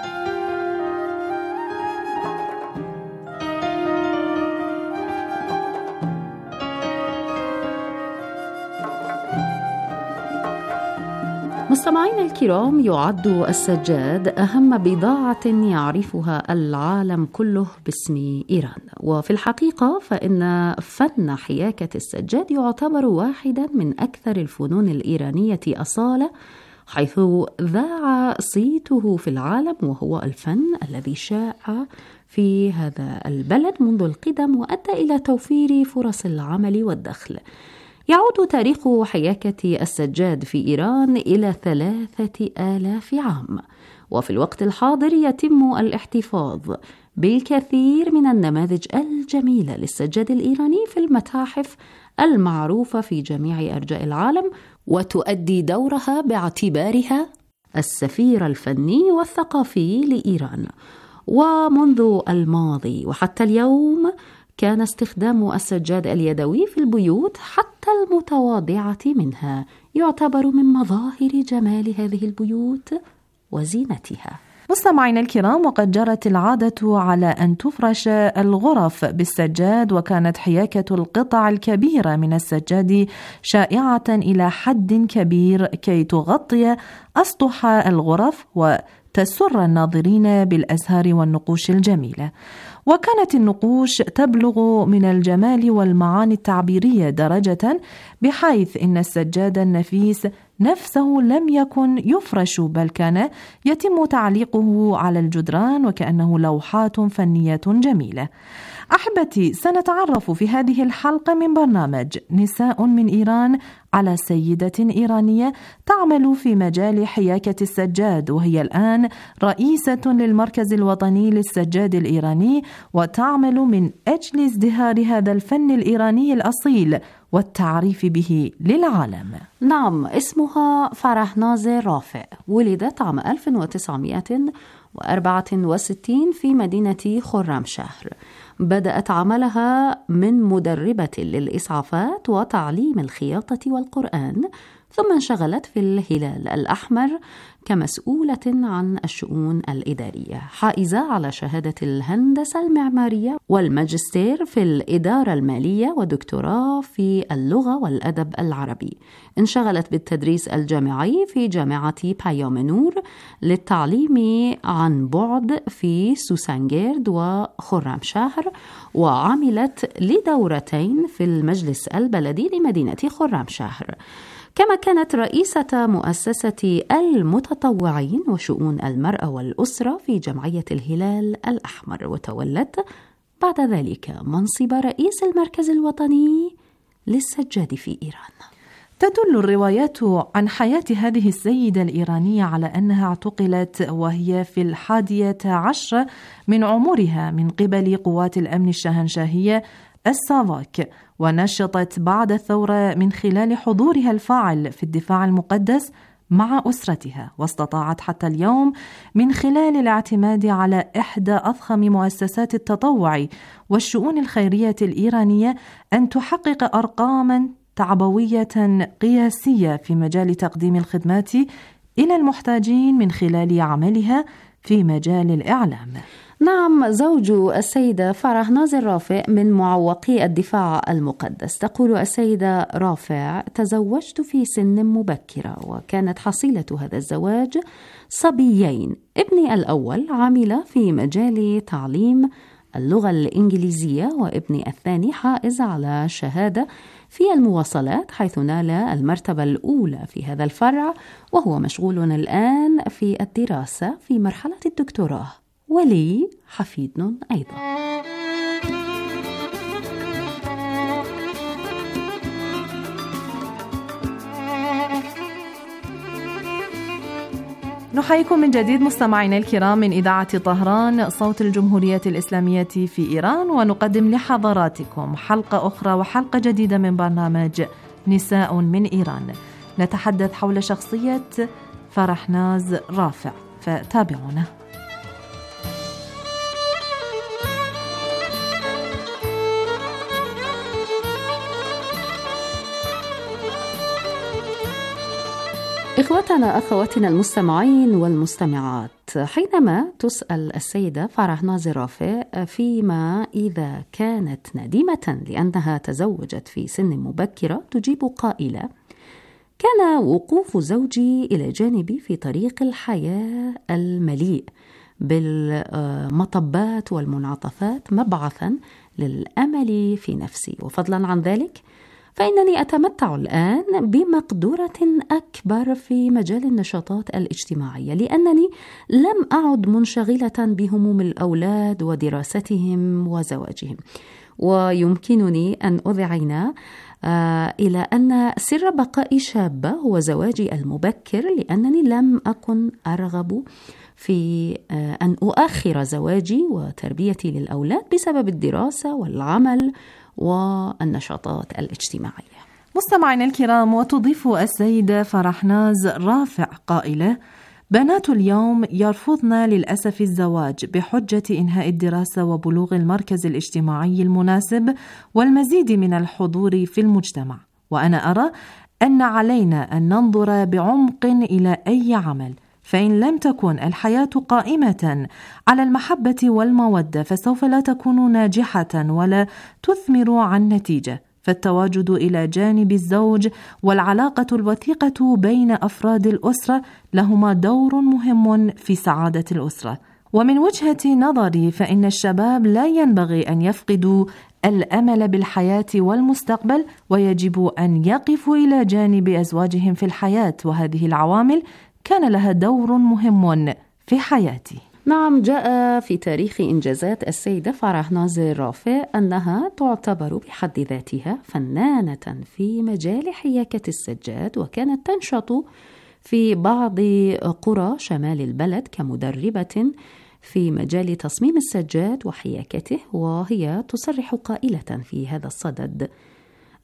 مستمعينا الكرام، يعد السجاد أهم بضاعة يعرفها العالم كله باسم إيران، وفي الحقيقة فإن فن حياكة السجاد يعتبر واحدا من أكثر الفنون الإيرانية أصالة، حيث ذاع صيته في العالم، وهو الفن الذي شاع في هذا البلد منذ القدم وأدى إلى توفير فرص العمل والدخل. يعود تاريخ حياكة السجاد في إيران إلى 3000 عام، وفي الوقت الحاضر يتم الاحتفاظ بالكثير من النماذج الجميلة للسجاد الإيراني في المتاحف المعروفة في جميع أرجاء العالم، وتؤدي دورها باعتبارها السفير الفني والثقافي لإيران. ومنذ الماضي وحتى اليوم كان استخدام السجاد اليدوي في البيوت حتى المتواضعة منها يعتبر من مظاهر جمال هذه البيوت وزينتها. مستمعينا الكرام، وقد جرت العادة على أن تفرش الغرف بالسجاد، وكانت حياكة القطع الكبيرة من السجاد شائعة إلى حد كبير كي تغطي أسطح الغرف وتسر الناظرين بالأزهار والنقوش الجميلة. وكانت النقوش تبلغ من الجمال والمعاني التعبيرية درجة بحيث إن السجاد النفيس نفسه لم يكن يفرش، بل كان يتم تعليقه على الجدران وكأنه لوحات فنية جميلة. أحبتي، سنتعرف في هذه الحلقة من برنامج نساء من إيران على سيدة إيرانية تعمل في مجال حياكة السجاد، وهي الآن رئيسة للمركز الوطني للسجاد الإيراني، وتعمل من أجل ازدهار هذا الفن الإيراني الأصيل والتعريف به للعالم. نعم، اسمها فرحناز رافع. ولدت عام 1964 في مدينة خرمشهر. بدأت عملها من مدربة للإسعافات وتعليم الخياطة والقرآن، ثم انشغلت في الهلال الأحمر كمسؤولة عن الشؤون الإدارية، حائزة على شهادة الهندسة المعمارية والماجستير في الإدارة المالية ودكتوراه في اللغة والأدب العربي. انشغلت بالتدريس الجامعي في جامعة بايومنور للتعليم عن بعد في سوسانجيرد وخرمشهر، وعملت لدورتين في المجلس البلدي لمدينة خرمشهر. كما كانت رئيسة مؤسسة المتطوعين وشؤون المرأة والأسرة في جمعية الهلال الأحمر، وتولت بعد ذلك منصب رئيس المركز الوطني للسجاد في إيران. تدل الروايات عن حياة هذه السيدة الإيرانية على أنها اعتقلت وهي في 11 من عمرها من قبل قوات الأمن الشاهنشاهية السافاك، ونشطت بعد الثورة من خلال حضورها الفاعل في الدفاع المقدس مع أسرتها، واستطاعت حتى اليوم من خلال الاعتماد على إحدى أضخم مؤسسات التطوع والشؤون الخيرية الإيرانية أن تحقق أرقاما تعبوية قياسية في مجال تقديم الخدمات إلى المحتاجين من خلال عملها في مجال الإعلام. نعم، زوج السيدة فرحناز رافع من معوقي الدفاع المقدس. تقول السيدة رافع: تزوجت في سن مبكرة، وكانت حصيلة هذا الزواج صبيين. ابني الأول عمل في مجال تعليم اللغة الإنجليزية، وابني الثاني حائز على شهادة في المواصلات، حيث نال المرتبة الأولى في هذا الفرع، وهو مشغول الآن في الدراسة في مرحلة الدكتوراه، ولي حفيد أيضا. نحييكم من جديد مستمعينا الكرام من إذاعة طهران صوت الجمهورية الإسلامية في إيران، ونقدم لحضراتكم حلقة أخرى وحلقة جديدة من برنامج نساء من إيران. نتحدث حول شخصية فرحناز رافع، فتابعونا. إخوتنا أخواتنا المستمعين والمستمعات، حينما تسأل السيدة فرحناز رافع فيما إذا كانت نديمة لأنها تزوجت في سن مبكرة، تجيب قائلة: كان وقوف زوجي إلى جانبي في طريق الحياة المليء بالمطبات والمنعطفات مبعثا للأمل في نفسي، وفضلا عن ذلك فإنني أتمتع الآن بمقدرة أكبر في مجال النشاطات الاجتماعية، لأنني لم أعد منشغلة بهموم الأولاد ودراستهم وزواجهم. ويمكنني أن أذعن إلى أن سر بقائي شابة هو زواجي المبكر، لأنني لم أكن أرغب في أن أؤخر زواجي وتربيتي للأولاد بسبب الدراسة والعمل والنشاطات الاجتماعية. مستمعينا الكرام، وتضيف السيدة فرحناز رافع قائلة: بنات اليوم يرفضن للأسف الزواج بحجة إنهاء الدراسة وبلوغ المركز الاجتماعي المناسب والمزيد من الحضور في المجتمع، وأنا أرى أن علينا أن ننظر بعمق إلى أي عمل، فإن لم تكن الحياة قائمة على المحبة والمودة فسوف لا تكون ناجحة ولا تثمر عن نتيجة. فالتواجد إلى جانب الزوج والعلاقة الوثيقة بين أفراد الأسرة لهما دور مهم في سعادة الأسرة. ومن وجهة نظري فإن الشباب لا ينبغي أن يفقدوا الأمل بالحياة والمستقبل، ويجب أن يقفوا إلى جانب أزواجهم في الحياة، وهذه العوامل كان لها دور مهم في حياتي. نعم، جاء في تاريخ إنجازات السيدة فرحناز رافع أنها تعتبر بحد ذاتها فنانة في مجال حياكة السجاد، وكانت تنشط في بعض قرى شمال البلد كمدربة في مجال تصميم السجاد وحياكته، وهي تصرح قائلة في هذا الصدد: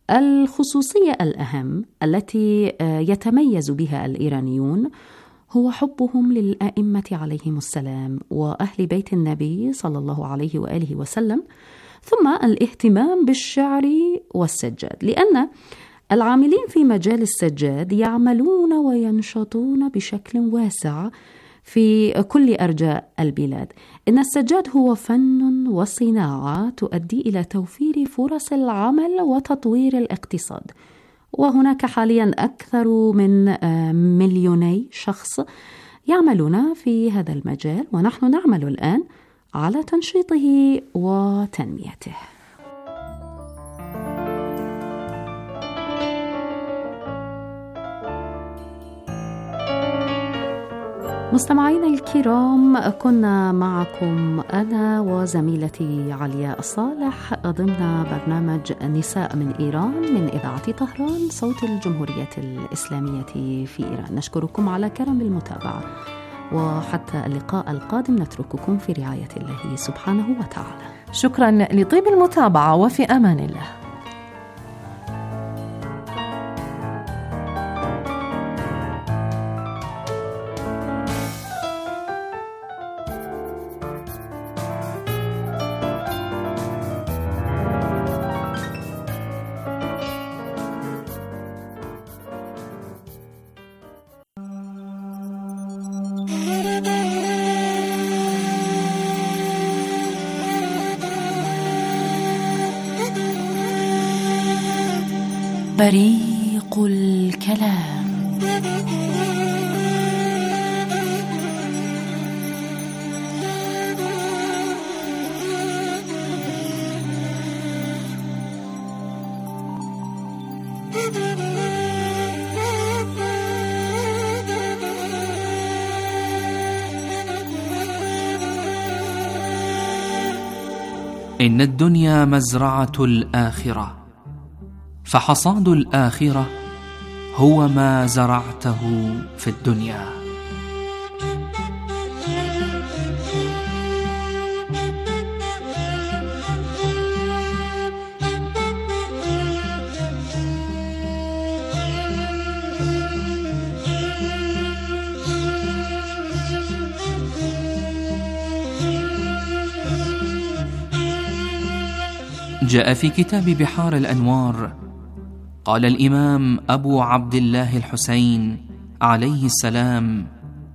الخصوصية الأهم التي يتميز بها الإيرانيون هو حبهم للأئمة عليهم السلام وأهل بيت النبي صلى الله عليه وآله وسلم، ثم الاهتمام بالشعر والسجاد، لأن العاملين في مجال السجاد يعملون وينشطون بشكل واسع في كل أرجاء البلاد. إن السجاد هو فن وصناعة تؤدي إلى توفير فرص العمل وتطوير الاقتصاد، وهناك حاليا أكثر من 2,000,000 شخص يعملون في هذا المجال، ونحن نعمل الآن على تنشيطه وتنميته. مستمعينا الكرام، كنا معكم أنا وزميلتي علياء صالح ضمن برنامج نساء من إيران من إذاعة طهران صوت الجمهورية الإسلامية في إيران. نشكركم على كرم المتابعة، وحتى اللقاء القادم نترككم في رعاية الله سبحانه وتعالى. شكرا لطيب المتابعة، وفي أمان الله. بريق الكلام. إن الدنيا مزرعة الآخرة، فحصاد الآخرة هو ما زرعته في الدنيا. جاء في كتاب بحار الأنوار، قال الإمام أبو عبد الله الحسين عليه السلام: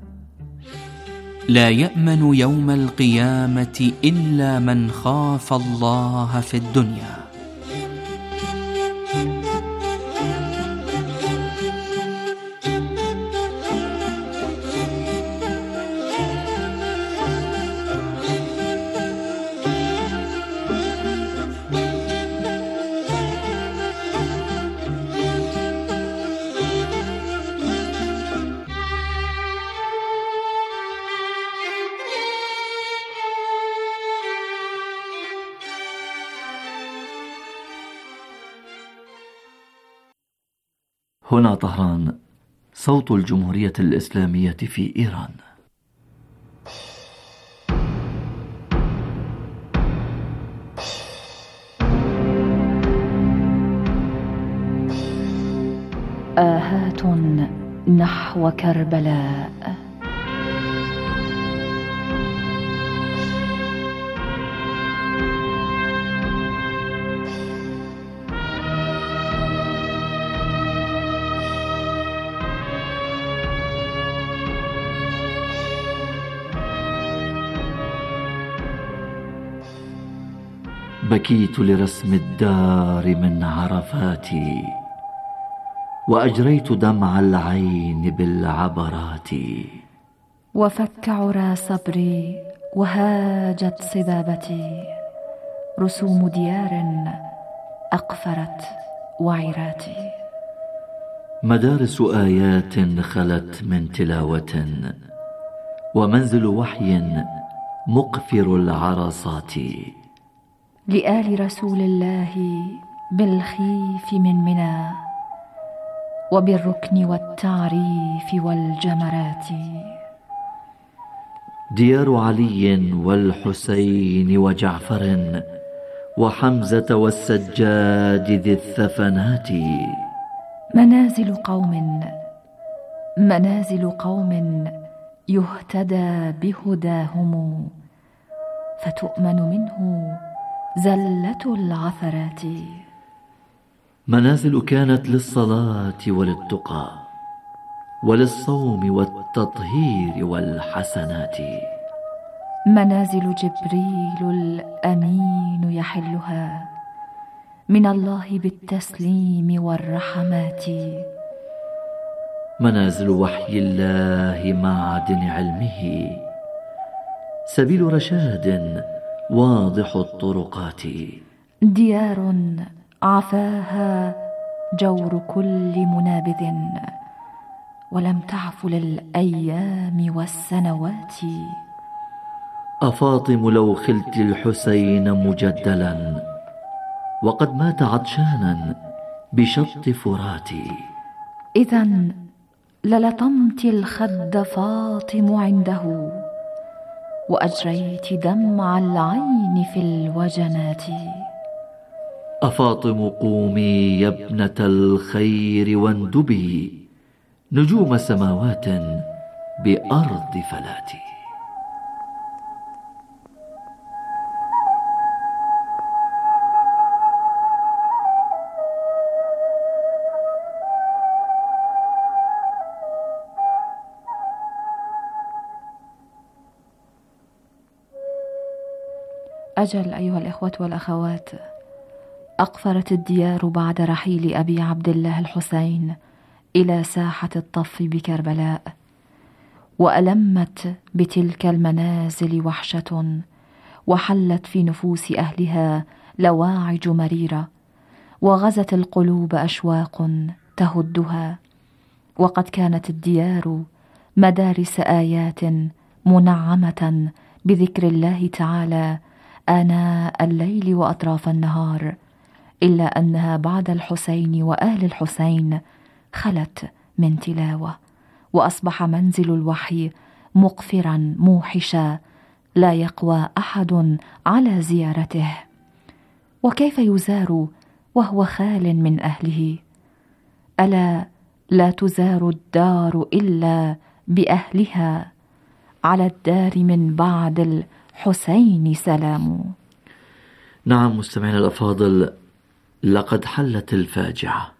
لا يأمن يوم القيامة إلا من خاف الله في الدنيا. هنا طهران، صوت الجمهورية الإسلامية في إيران. آهات نحو كربلاء. بكيت لرسم الدار من عرفاتي، وأجريت دمع العين بالعبرات، وفك عرى صبري وهاجت صبابتي، رسوم ديار أقفرت وعراتي. مدارس آيات خلت من تلاوة، ومنزل وحي مقفر العرصات، لآل رسول الله بالخيف من منى، وبالركن والتعريف والجمرات. ديار علي والحسين وجعفر، وحمزة والسجاد ذي الثفنات. منازل قوم يهتدى بهداهم، فتؤمن منه زلة العثرات. منازل كانت للصلاة وللتقى وللصوم والتطهير والحسنات. منازل جبريل الأمين يحلها، من الله بالتسليم والرحمات. منازل وحي الله معدن علمه، سبيل رشاد واضح الطرقات. ديار عفاها جور كل منابذ، ولم تعف للأيام والسنوات. أفاطم لو خلت الحسين مجدلا، وقد مات عطشانا بشط فراتي. إذن للطمت الخد فاطم عنده، وأجريت دمع العين في الوجنات. أفاطم قومي يا ابنة الخير واندبي، نجوم سماوات بأرض فلات. أجل أيها الإخوة والأخوات، أقفرت الديار بعد رحيل أبي عبد الله الحسين إلى ساحة الطف بكربلاء، وألمت بتلك المنازل وحشة، وحلت في نفوس أهلها لواعج مريرة، وغزت القلوب أشواق تهدها. وقد كانت الديار مدارس آيات منعمة بذكر الله تعالى آناء الليل وأطراف النهار، إلا أنها بعد الحسين وآل الحسين خلت من تلاوة، وأصبح منزل الوحي مقفرا موحشا، لا يقوى أحد على زيارته. وكيف يزار وهو خال من أهله؟ ألا لا تزار الدار إلا بأهلها، على الدار من بعد الحسين سلام. نعم مستمعينا الأفاضل، لقد حلت الفاجعة.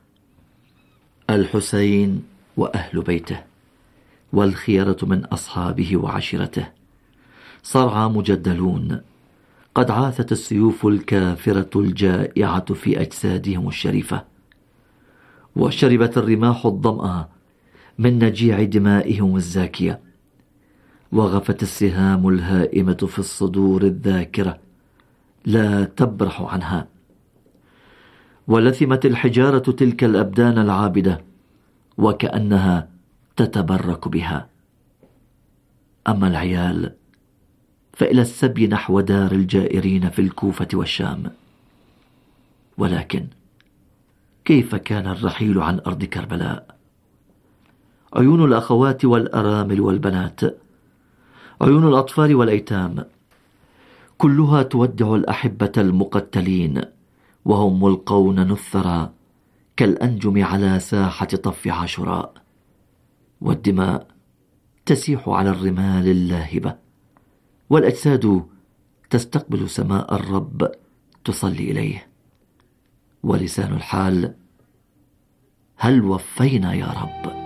الحسين وأهل بيته والخيرة من أصحابه وعشيرته صرعى مجدلون، قد عاثت السيوف الكافرة الجائعة في أجسادهم الشريفة، وشربت الرماح الظمأ من نجيع دمائهم الزاكية، وغفت السهام الهائمة في الصدور الذاكرة لا تبرح عنها، ولثمت الحجارة تلك الأبدان العابدة وكأنها تتبرك بها. أما العيال فإلى السبي نحو دار الجائرين في الكوفة والشام. ولكن كيف كان الرحيل عن أرض كربلاء؟ عيون الأخوات والأرامل والبنات، عيون الأطفال والأيتام، كلها تودع الأحبة المقتلين، وهم ملقون نثرا كالأنجم على ساحة طف عاشوراء، والدماء تسيح على الرمال اللاهبة، والأجساد تستقبل سماء الرب تصلي إليه، ولسان الحال: هل وفينا يا رب؟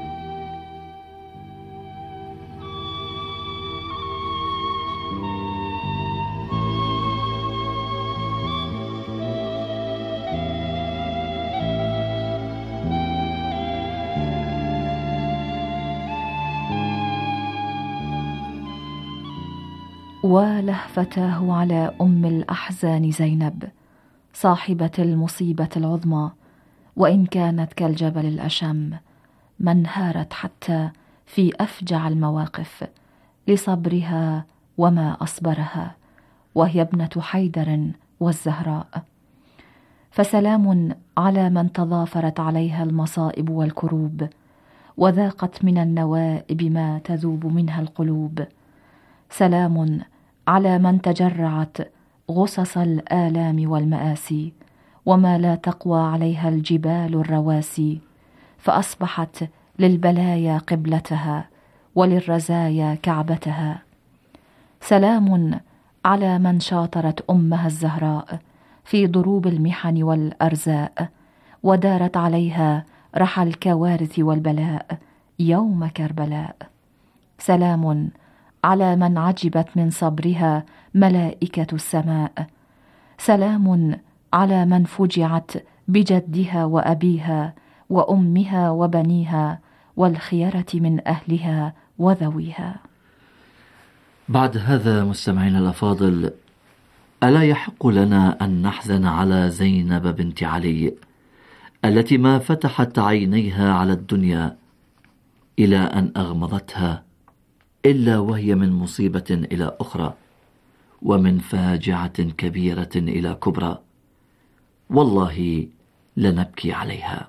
ولهفتاه على أم الأحزان زينب، صاحبة المصيبة العظمى، وإن كانت كالجبل الأشم، ما انهارت حتى في أفجع المواقف لصبرها وما أصبرها، وهي ابنة حيدر والزهراء. فسلام على من تضافرت عليها المصائب والكروب، وذاقت من النوائب ما تذوب منها القلوب. سلام على من تجرعت غصص الآلام والمآسي، وما لا تقوى عليها الجبال الرواسي، فأصبحت للبلايا قبلتها وللرزايا كعبتها. سلام على من شاطرت أمها الزهراء في ضروب المحن والأرزاء، ودارت عليها رحى الكوارث والبلاء يوم كربلاء. سلام على من عجبت من صبرها ملائكة السماء. سلام على من فجعت بجدها وأبيها وأمها وبنيها والخيرة من أهلها وذويها. بعد هذا مستمعينا الأفاضل، ألا يحق لنا أن نحزن على زينب بنت علي التي ما فتحت عينيها على الدنيا إلى أن أغمضتها إلا وهي من مصيبة إلى أخرى، ومن فاجعة كبيرة إلى كبرى، والله لنبكي عليها.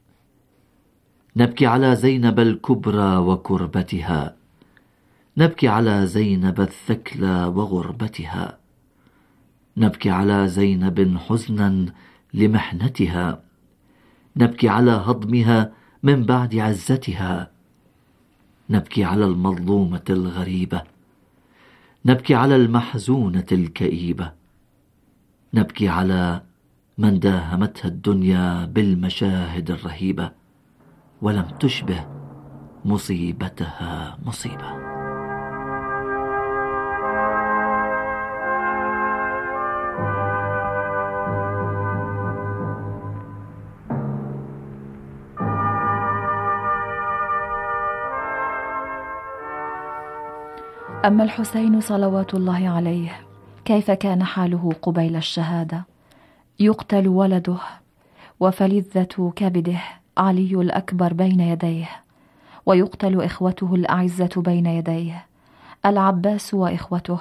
نبكي على زينب الكبرى وكربتها، نبكي على زينب الثكلى وغربتها، نبكي على زينب حزنا لمحنتها، نبكي على هضمها من بعد عزتها، نبكي على المظلومة الغريبة، نبكي على المحزونة الكئيبة، نبكي على من داهمتها الدنيا بالمشاهد الرهيبة ولم تشبه مصيبتها مصيبة. أما الحسين صلوات الله عليه كيف كان حاله قبيل الشهادة؟ يقتل ولده وفلذة كبده علي الأكبر بين يديه، ويقتل إخوته الأعزة بين يديه العباس وإخوته،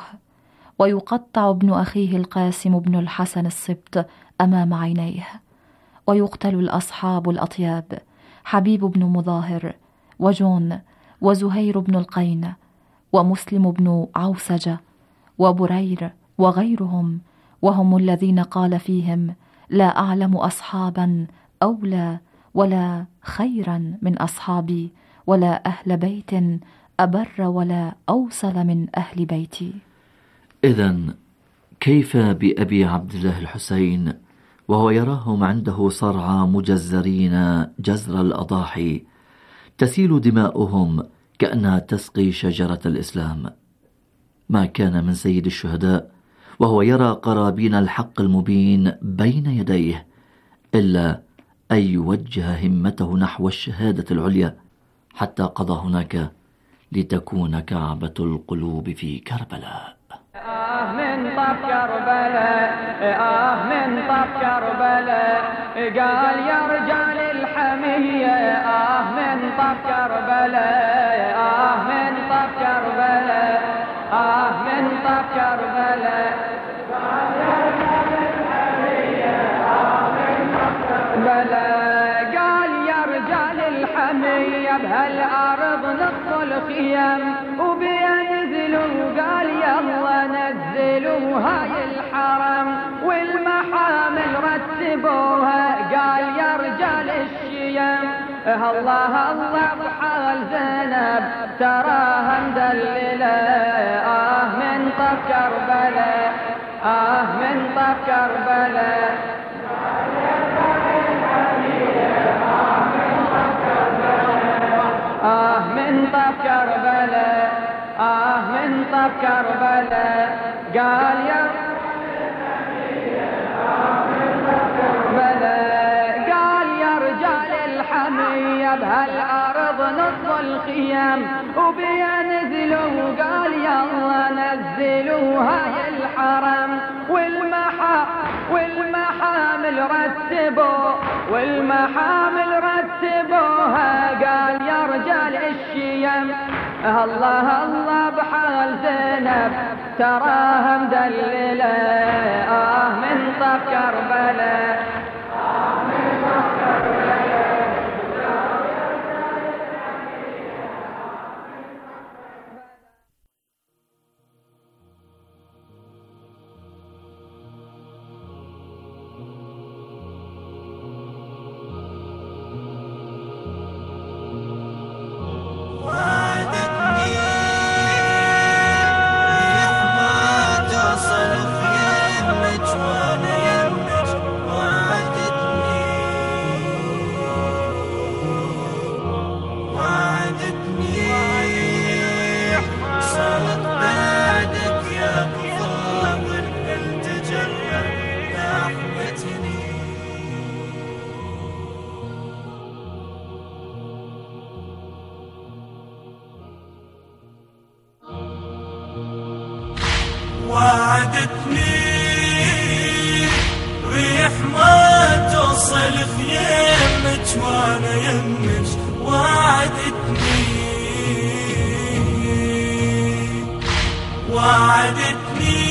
ويقطع ابن أخيه القاسم بن الحسن السبط أمام عينيه، ويقتل الأصحاب الأطياب حبيب بن مظاهر وجون وزهير بن القين ومسلم بن عوسجة وبرير وغيرهم، وهم الذين قال فيهم: لا أعلم أصحابا أولى ولا خيرا من أصحابي، ولا أهل بيت أبر ولا أوصل من أهل بيتي. إذن كيف بأبي عبد الله الحسين وهو يراهم عنده صرعى مجزرين جزر الأضاحي تسيل دماؤهم كأنها تسقي شجرة الإسلام؟ ما كان من سيد الشهداء وهو يرى قرابين الحق المبين بين يديه إلا أن يوجه همته نحو الشهادة العليا، حتى قضى هناك لتكون كعبة القلوب في كربلاء. من طف كربلاء، من طف كربلاء، قال يا رجال الحمية من طف كربلاء، من طف كربلاء، من طف كربلاء، قال يا رجال الحمية من طف كربلاء، قال يا رجال الحمية بهالأرض نص الخيام وبينزلوا، قال يلا نزلوا هاي الحرم والمحامل رتبوها، قال يا رجال الشيام الله الله بحال زينب تراها مدللة من طف كربلاء، من طف كربلاء، من طف كربلاء، من طف كربلاء، قال يا كربلاء، قال يا رجال الحمية بهالأرض نص الخيام وبينزلوا، قال يلا نزلوا هاي الحرم والمحامل رتبوا، والمحامل رتبوها، قال يا رجال الشيم الله الله بحال زينب تراها مدللة من طف كربلاء، من طف كربلاء. وعدتني ريح ما توصل خيامك وانا يمك وعدتني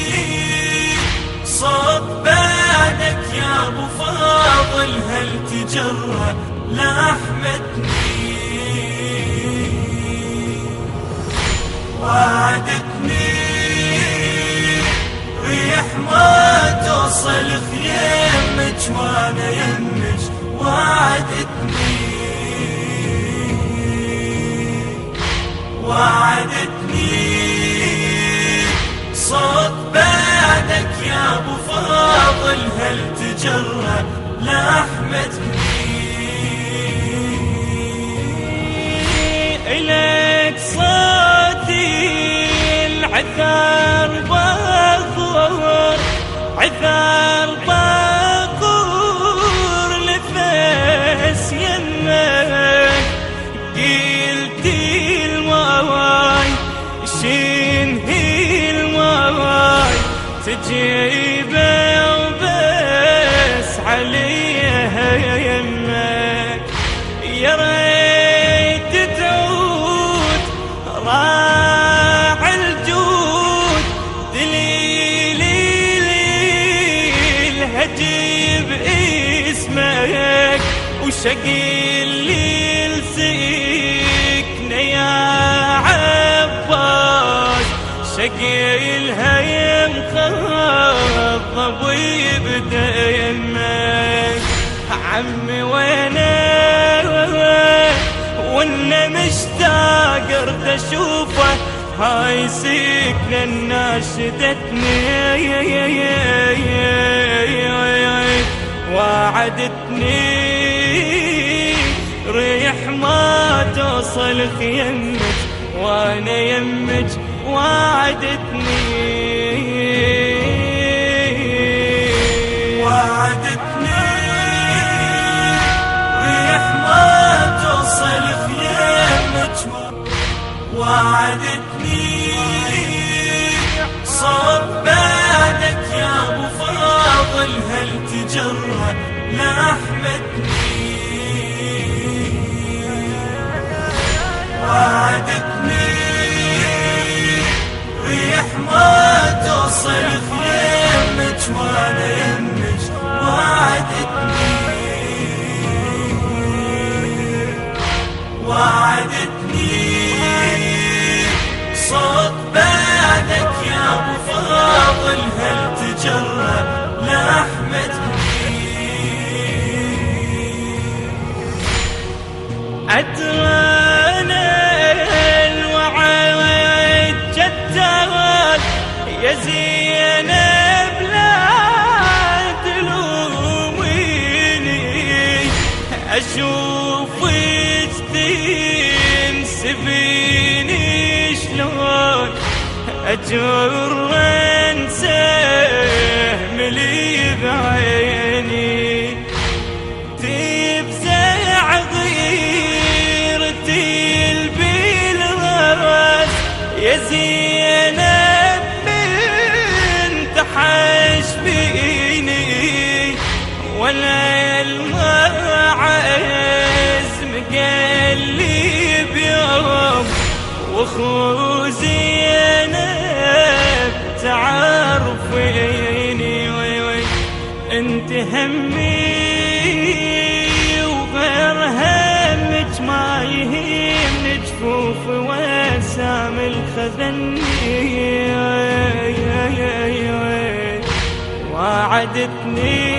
صوت بعدك يا ابو فاضل هل تجرى لحمتني وعدتني ريح ما توصل خيامك وانا يمك وعدتني صوت بعدك يا ابو فاضل هل تجرى لحمتني إليك صوتي العثار باخور عثار باخور لفاس يمك قلتي المواي شنهي المواي تجيبه وبس عليها يمك يا ريت تعود راع الجود دليلي الهجيب اسمك وشقيل لي لسكن يا عباس شقيلها يمخضب ويبدا يمك عمي وانا مشتاق ارد اشوفه هاي سكنة ناشدتني وعدتني ريح ما توصل خيمك وانا يمك وعدتني ريح ما توصل خيمك وعدتني صوت بعدك يا ابو فاضل هل تجرى لحمتني وعدتني ريح ما توصل خيمك وانا يمك وعدتني صوت بعدك يا ابو فاضل هل تجرى لحمتني أدرانا الوعد جدال يا زينب لا تلوميني أشوفك تنسبيني شلون أجر انسهم لي بعيني تفزع غيرتي البلغاز يا زينب بنت حشبيني ولا العزم قال لي بيوم واخو زينب تعرفيني انت همي وغير همك ما يهمني جفوف وسام الخذني وعدتني